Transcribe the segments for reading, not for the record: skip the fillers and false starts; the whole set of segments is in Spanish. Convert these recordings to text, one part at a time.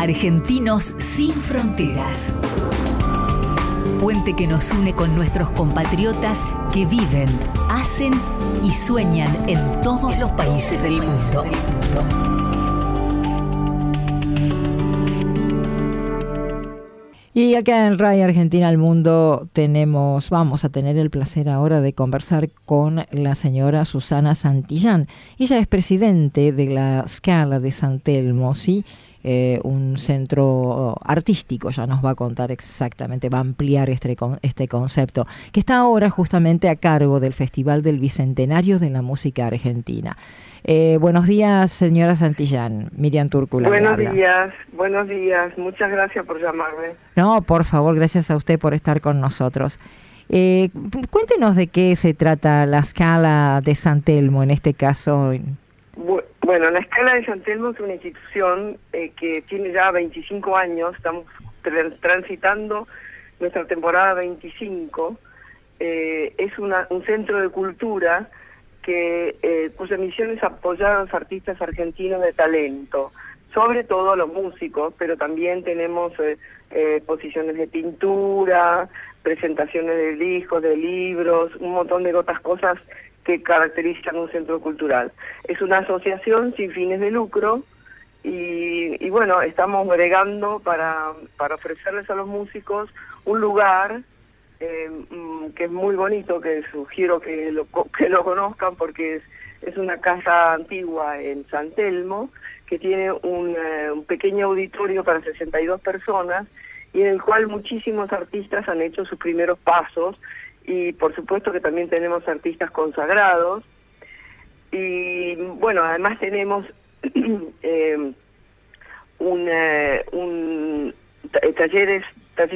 Argentinos sin fronteras. Puente que nos une con nuestros compatriotas que viven, hacen y sueñan en todos los países del mundo. Y acá en RAI Argentina al Mundo vamos a tener el placer ahora de conversar con la señora Susana Santillán. Ella es presidente de la Scala de San Telmo, ¿sí? Un centro artístico, ya nos va a contar exactamente, va a ampliar este concepto, que está ahora justamente a cargo del Festival del Bicentenario de la Música Argentina. Buenos días, señora Santillán. Miriam Túrcula. Buenos días. Muchas gracias por llamarme. No, por favor, gracias a usted por estar con nosotros. Cuéntenos de qué se trata la Scala de San Telmo, en este caso. Bueno, la Scala de San Telmo es una institución que tiene ya 25 años, estamos transitando nuestra temporada 25, es un centro de cultura cuya misión es apoyar a los artistas argentinos de talento, sobre todo a los músicos, pero también tenemos exposiciones de pintura, presentaciones de discos, de libros, un montón de otras cosas que caracterizan un centro cultural. Es una asociación sin fines de lucro y bueno, estamos bregando para ofrecerles a los músicos un lugar que es muy bonito, que sugiero que lo conozcan porque es una casa antigua en San Telmo que tiene un pequeño auditorio para 62 personas y en el cual muchísimos artistas han hecho sus primeros pasos y por supuesto que también tenemos artistas consagrados y bueno, además tenemos talleres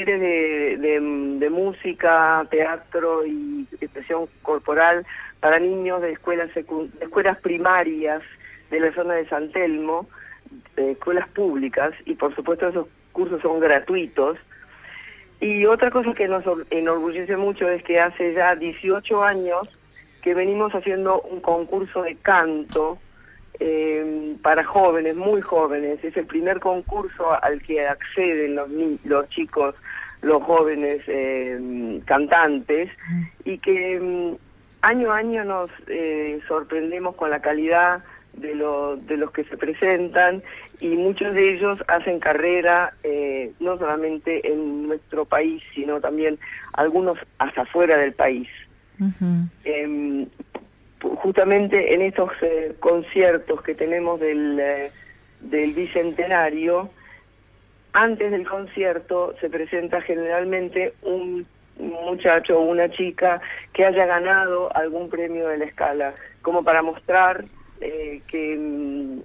de música, teatro y expresión corporal para niños de escuelas primarias de la zona de San Telmo, de escuelas públicas, y por supuesto esos cursos son gratuitos. Y otra cosa que nos enorgullece mucho es que hace ya 18 años que venimos haciendo un concurso de canto para jóvenes, muy jóvenes. Es el primer concurso al que acceden los chicos, los jóvenes cantantes, y que año a año nos sorprendemos con la calidad de los que se presentan, y muchos de ellos hacen carrera no solamente en nuestro país, sino también algunos hasta fuera del país. Uh-huh. Justamente en estos conciertos que tenemos del Bicentenario, antes del concierto se presenta generalmente un muchacho o una chica que haya ganado algún premio de la Scala, como para mostrar que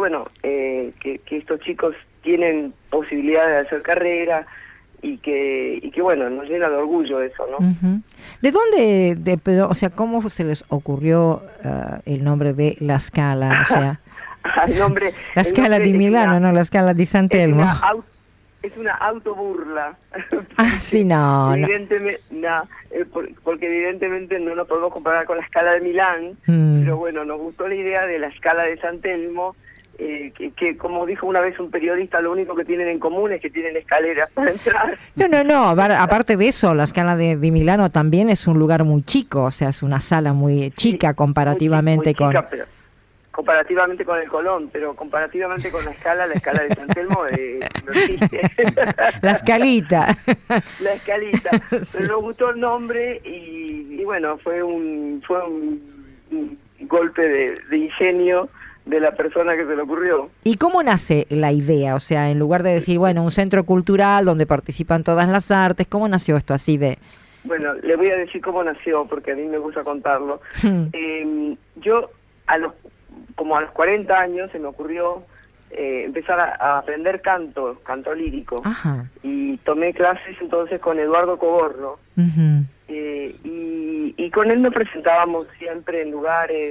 estos chicos tienen posibilidad de hacer carrera y que bueno, nos llena de orgullo eso, ¿no? Uh-huh. ¿De dónde, o sea, cómo se les ocurrió el nombre de la Scala? O sea, la Scala di Milano, no la Scala di San Telmo. Es una autoburla. Ah, sí, no. Porque evidentemente no nos podemos comparar con la Scala de Milán, pero bueno, nos gustó la idea de la Scala de San Telmo, que como dijo una vez un periodista, lo único que tienen en común es que tienen escaleras para entrar. No, aparte de eso, la Scala de Milano también es un lugar muy chico, o sea, es una sala muy chica comparativamente muy chica, pero comparativamente con el Colón, pero comparativamente con la Scala de San Telmo no existe. La Scalita. La Scalita. Sí. Pero nos gustó el nombre y bueno, fue un golpe de ingenio de la persona que se le ocurrió. ¿Y cómo nace la idea? O sea, en lugar de decir, bueno, un centro cultural donde participan todas las artes, ¿cómo nació esto así de...? Bueno, le voy a decir cómo nació, porque a mí me gusta contarlo. Yo, como a los 40 años, se me ocurrió empezar a aprender canto lírico. Ajá. Y tomé clases entonces con Eduardo Coborno. Uh-huh. Y con él nos presentábamos siempre en lugares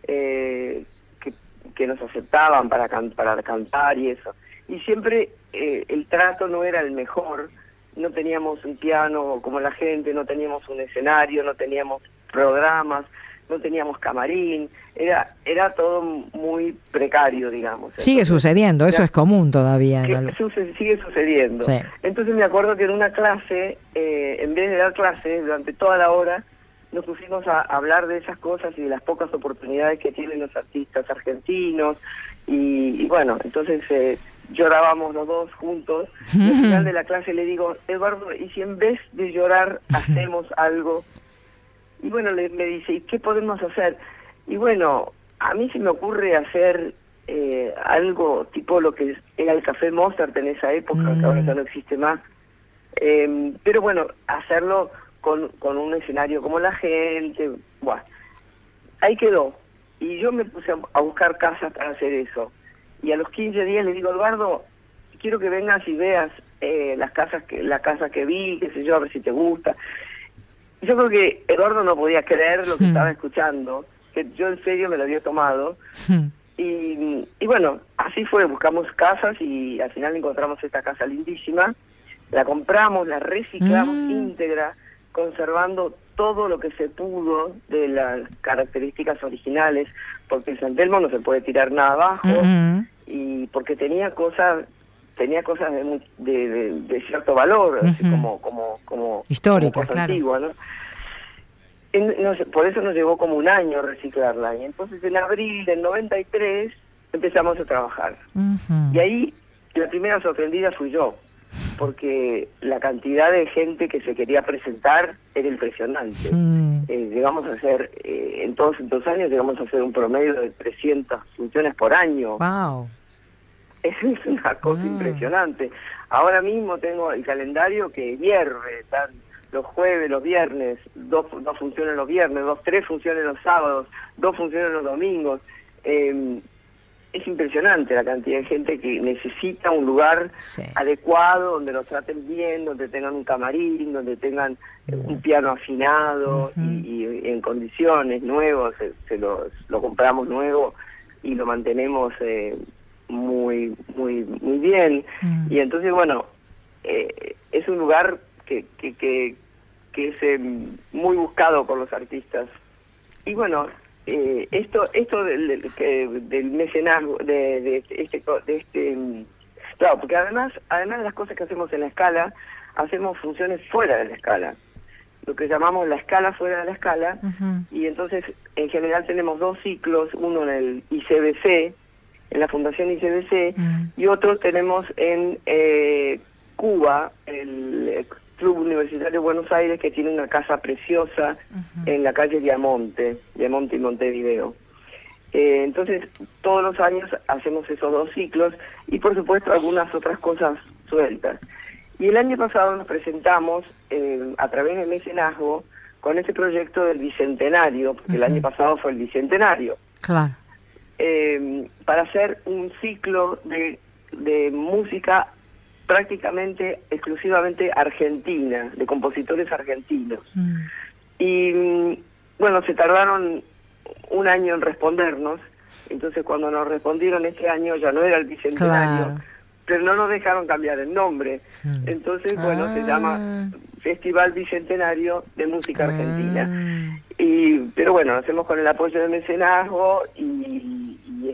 que nos aceptaban para cantar y eso. Y siempre el trato no era el mejor, no teníamos un piano como la gente, no teníamos un escenario, no teníamos programas, no teníamos camarín, era todo muy precario, digamos. Sigue sucediendo, eso es común todavía. Sigue sucediendo. Sí. Entonces me acuerdo que en una clase, en vez de dar clases, durante toda la hora, nos pusimos a hablar de esas cosas y de las pocas oportunidades que tienen los artistas argentinos, y bueno, entonces llorábamos los dos juntos, y al final de la clase le digo, Eduardo, ¿y si en vez de llorar hacemos algo? Y bueno, me dice, ¿y qué podemos hacer? Y bueno, a mí se me ocurre hacer algo tipo lo que era el Café Mozart en esa época, que ahora ya no existe más, pero bueno, hacerlo con un escenario como la gente. Bueno, ahí quedó. Y yo me puse a buscar casas para hacer eso. Y a los 15 días le digo, Eduardo, quiero que vengas y veas la casa que vi, qué sé yo, a ver si te gusta. Yo creo que Eduardo no podía creer lo que estaba escuchando, que yo en serio me lo había tomado. Y bueno, así fue, buscamos casas y al final encontramos esta casa lindísima. La compramos, la reciclamos íntegra, conservando todo lo que se pudo de las características originales, porque en San Telmo no se puede tirar nada abajo, y porque tenía cosas de cierto valor, así como histórica, cosa claro. Antigua, ¿no? Por eso nos llevó como un año reciclarla, y entonces en abril del 93 empezamos a trabajar. Y ahí la primera sorprendida fui yo, porque la cantidad de gente que se quería presentar era impresionante. Llegamos a hacer, en todos estos años, llegamos a hacer un promedio de 300 funciones por año. ¡Wow! Es una cosa impresionante. Ahora mismo tengo el calendario que hierve, están los jueves, los viernes, dos funciones los viernes, 3 funciones los sábados, 2 funciones los domingos. Es impresionante la cantidad de gente que necesita un lugar adecuado, donde los traten bien, donde tengan un camarín, donde tengan un piano afinado y en condiciones nuevos, lo compramos nuevo y lo mantenemos muy bien. Y entonces, bueno, es un lugar que es muy buscado por los artistas. Y bueno, esto del mecenazgo, claro, porque además de las cosas que hacemos en la Scala, hacemos funciones fuera de la Scala, lo que llamamos la Scala fuera de la Scala. Y entonces en general tenemos 2 ciclos, uno en el ICBC, en la Fundación ICBC, y otro tenemos en Cuba, el Club Universitario de Buenos Aires, que tiene una casa preciosa en la calle Diamonte y Montevideo. Entonces, todos los años hacemos esos 2 ciclos y, por supuesto, algunas otras cosas sueltas. Y el año pasado nos presentamos a través del mecenazgo con ese proyecto del Bicentenario, porque el año pasado fue el Bicentenario. Claro. Para hacer un ciclo de música prácticamente exclusivamente argentina, de compositores argentinos. Y bueno, se tardaron un año en respondernos, entonces cuando nos respondieron este año ya no era el Bicentenario, pero no nos dejaron cambiar el nombre. Entonces, bueno, se llama Festival Bicentenario de Música Argentina. Pero bueno, lo hacemos con el apoyo del mecenazgo y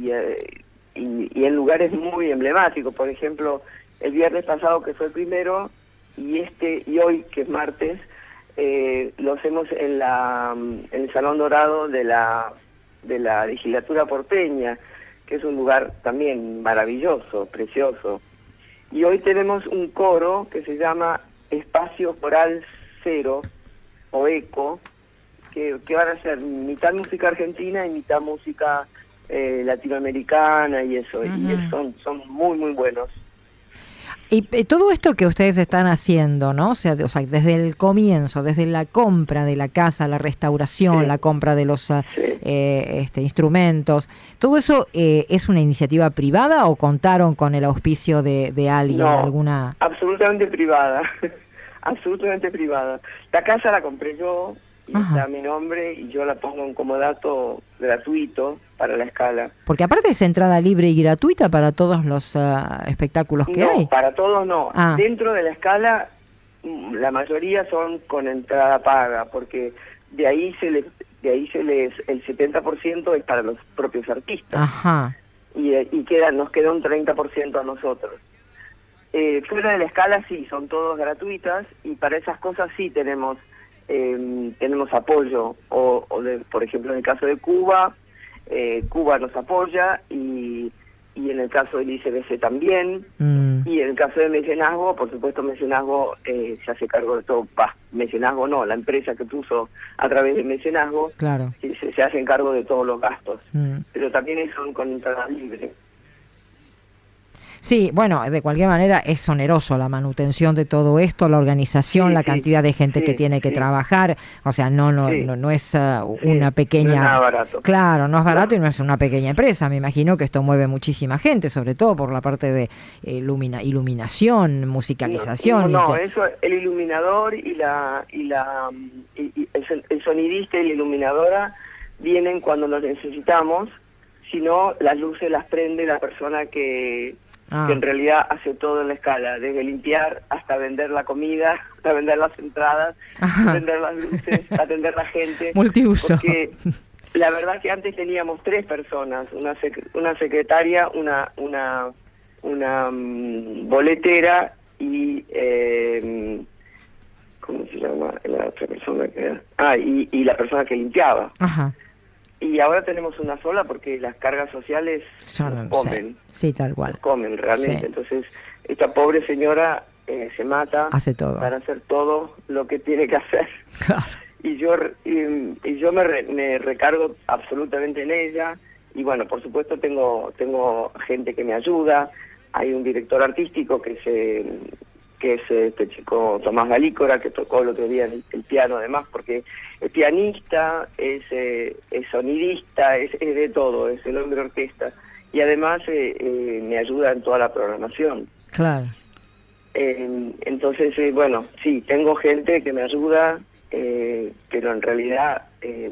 en lugares muy emblemáticos. Por ejemplo, el viernes pasado, que fue el primero, y hoy, que es martes, lo hacemos en el Salón Dorado de la Legislatura porteña, que es un lugar también maravilloso, precioso. Y hoy tenemos un coro que se llama Espacio Coral Cero, o ECO, que van a ser mitad música argentina y mitad música latinoamericana y eso, y son muy, muy buenos. Y todo esto que ustedes están haciendo, ¿no? O sea, desde el comienzo, desde la compra de la casa, la restauración, la compra de los instrumentos, ¿todo eso es una iniciativa privada o contaron con el auspicio de alguien? No, alguna? Absolutamente privada, absolutamente privada. La casa la compré yo, y está mi nombre, y yo la pongo en comodato gratuito para la Scala. Porque aparte es entrada libre y gratuita para todos los espectáculos que hay. No, para todos no. Dentro de la Scala, la mayoría son con entrada paga, porque de ahí de ahí el 70% es para los propios artistas. Ajá. Y nos queda un 30% a nosotros. Fuera de la escala sí, son todos gratuitas, y para esas cosas sí tenemos apoyo, por ejemplo en el caso de Cuba, Cuba nos apoya, y en el caso del ICBC también, y en el caso de mecenazgo, por supuesto mecenazgo se hace cargo de todo. Mecenazgo no, la empresa que puso a través de mecenazgo, claro, se hacen cargo de todos los gastos, pero también son con entrada libre. Sí, bueno, de cualquier manera es oneroso la manutención de todo esto, la organización, Sí, la cantidad de gente que tiene que trabajar, o sea, no es una pequeña... No es nada barato. Claro, no es barato, y no es una pequeña empresa. Me imagino que esto mueve muchísima gente, sobre todo por la parte de iluminación, musicalización. No, eso, el iluminador y el sonidista y la iluminadora vienen cuando los necesitamos, si no, las luces las prende la persona que en realidad hace todo en la escala, desde limpiar hasta vender la comida, hasta vender las entradas, vender las luces, atender a la gente. Multiuso. Porque la verdad que antes teníamos 3 personas, una secretaria, una boletera y ¿cómo se llama la otra persona que era? Y la persona que limpiaba. Ajá. Y ahora tenemos una sola porque las cargas sociales comen. Sí, tal cual. Comen realmente. Sí. Entonces, esta pobre señora se mata, hace todo para hacer todo lo que tiene que hacer. Claro. Y yo me recargo absolutamente en ella. Y bueno, por supuesto tengo gente que me ayuda. Hay un director artístico que es este chico Tomás Galícora, que tocó el otro día el piano, además, porque es pianista, es sonidista, es de todo, es el hombre orquesta, y además me ayuda en toda la programación. Claro. Entonces, bueno, sí, tengo gente que me ayuda, pero en realidad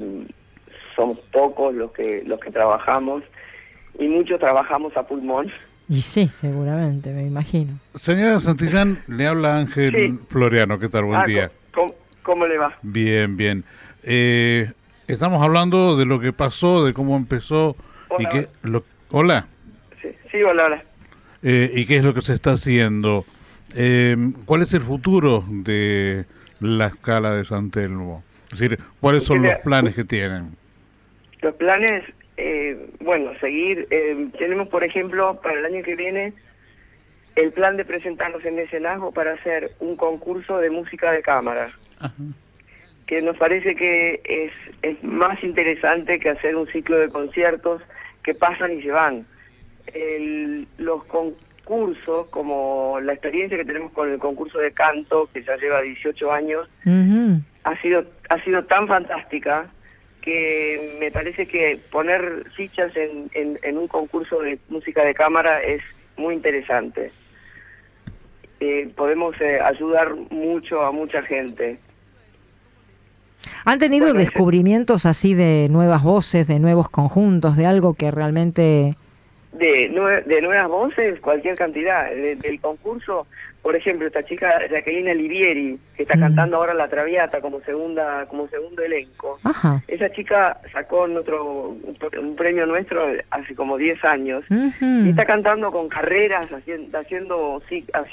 somos pocos los que trabajamos, y muchos trabajamos a pulmón. Y sí, seguramente, me imagino. Señora Santillán, le habla Ángel Floriano. ¿Qué tal? Buen día. ¿Cómo le va? Bien, bien. Estamos hablando de lo que pasó, de cómo empezó. Hola. Hola. Sí, hola. ¿Y qué es lo que se está haciendo? ¿Cuál es el futuro de la Scala de San Telmo? Es decir, ¿cuáles son los planes que tienen? Los planes... bueno, seguir, tenemos por ejemplo para el año que viene el plan de presentarnos en mecenazgo para hacer un concurso de música de cámara. Ajá. Que nos parece que es más interesante que hacer un ciclo de conciertos que pasan y se van. Los concursos, como la experiencia que tenemos con el concurso de canto, que ya lleva 18 años, ha sido tan fantástica que me parece que poner fichas en un concurso de música de cámara es muy interesante. Podemos ayudar mucho a mucha gente. ¿Han tenido descubrimientos así de nuevas voces, de nuevos conjuntos, de algo que realmente... De nuevas voces, cualquier cantidad. Del concurso, por ejemplo, esta chica Jacqueline Livieri, que está cantando ahora La Traviata como segundo elenco. Ajá. Esa chica sacó un premio nuestro hace como 10 años, y está cantando con carreras, haciendo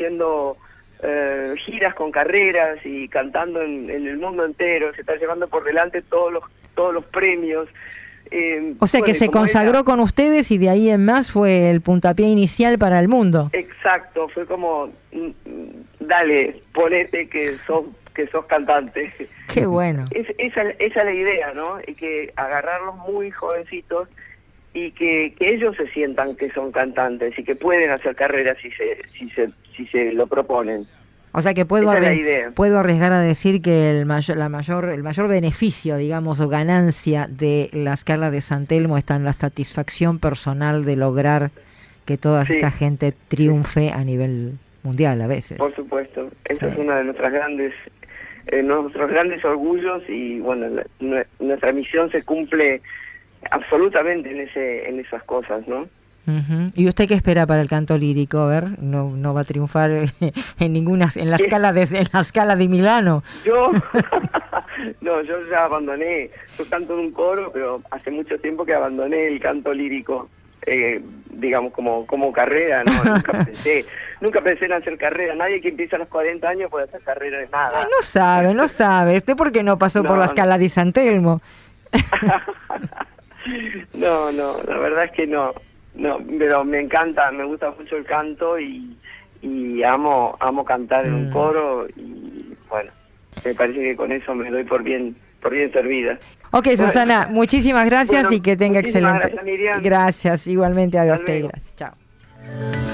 giras con carreras y cantando en el mundo entero. Se está llevando por delante todos los premios. O sea que se consagró con ustedes, y de ahí en más fue el puntapié inicial para el mundo. Exacto, fue como, dale, ponete que sos cantante. Qué bueno. Esa es la idea, ¿no? Y que agarrarlos muy jovencitos y que ellos se sientan que son cantantes y que pueden hacer carreras si se lo proponen. O sea que puedo arriesgar a decir que el mayor beneficio, digamos, o ganancia de la Scala de San Telmo está en la satisfacción personal de lograr que toda esta gente triunfe a nivel mundial a veces. Por supuesto, eso es uno de nuestros grandes orgullos, y bueno, nuestra misión se cumple absolutamente en esas cosas, ¿no? ¿Y usted qué espera para el canto lírico? A ver, no va a triunfar en la Scala de Milano. Yo no, yo ya abandoné. Yo canto en un coro, pero hace mucho tiempo que abandoné el canto lírico, digamos como carrera, ¿no? Nunca pensé en hacer carrera. Nadie que empieza a los 40 años puede hacer carrera de nada. Ay, no sabe. ¿Usted por qué no pasó por la Scala di San Telmo? No, la verdad es que no, pero me encanta, me gusta mucho el canto y amo cantar en un coro y bueno, me parece que con eso me doy por bien servida. Ok, Susana, muchísimas gracias y que tenga excelente. Gracias, Miriam. Gracias, igualmente a usted. Gracias. Chao.